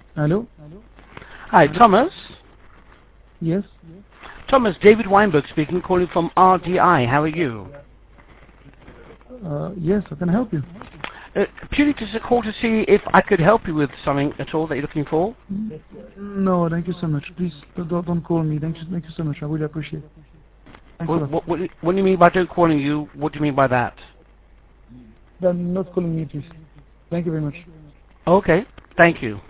Hello? Hi, Thomas. Yes? Thomas, David Weinberg speaking, calling from RDI. How are you? Yes, I can help you. Purely just a call to see if I could help you with something at all that you're looking for. No, thank you so much. Please, don't call me. Thank you so much. I really appreciate it. Thanks a lot. What do you mean by don't calling you? What do you mean by that? Then not calling me, please. Thank you very much. Okay, thank you.